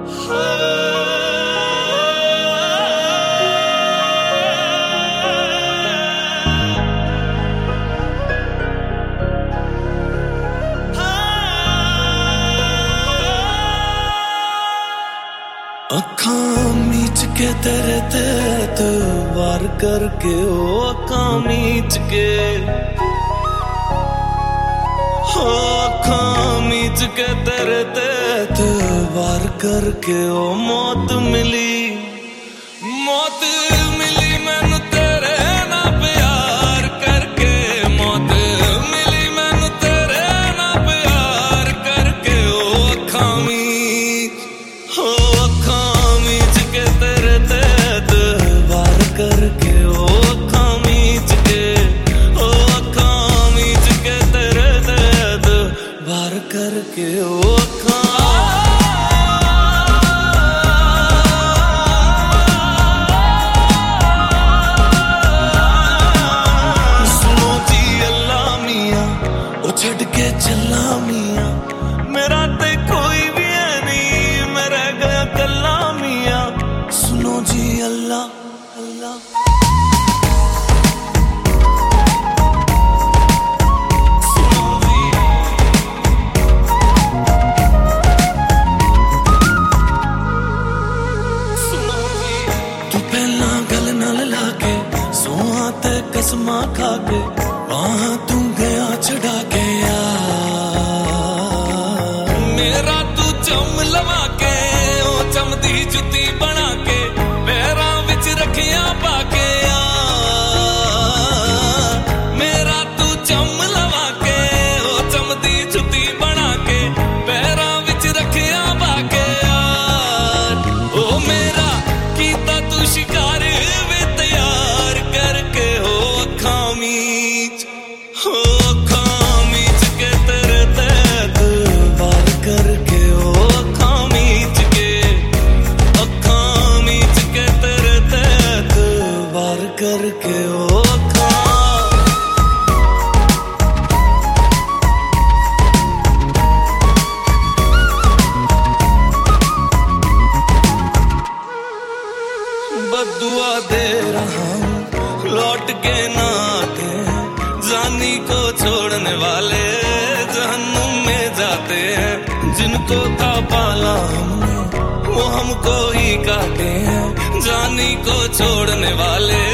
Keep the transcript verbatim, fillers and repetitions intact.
अखां मीच के तेरे तैत वार करके ओ अखां मीच के हो अखां मीच के तेरे तैत वार करके ओ मौत मिली मौत मिली मैनू तेरे ना प्यार करके मौत मिली मैनू तेरे ना प्यार करके ओ अखां मीच हो करके ओ अखां मीच के ओ अखां मीच के तेरे दर्द बार करके ओ अखां सुनो जी अल्लाह मियां ओ छड़ के चला मियां मेरा ते कोई भी है नहीं मैं रह गया कल्ला मियां सुनो जी अल्लाह कसमा खा के वहां तू गया छड़ा के यार मेरा तू चम लवा के ओ चमदी जुती बना के पैरां विच रखियां पा के यार मेरा तू चम लवा के ओ चमदी जुती बना के पैरां विच रखियां पा के यार ओ मेरा कीता तू शिकार वे तैयार करके हो अखां मीच हो अखां मीच के तेरे तैत वार करके ओ अखां मीच के अखां मीच के तेरे तैत वार करके ओ अखां बदुआ दे रहा हूँ लौट के ना आते हैं जानी को छोड़ने वाले जहन्नुम में जाते हैं जिनको था पाला हमने वो हमको ही काटे हैं जानी को छोड़ने वाले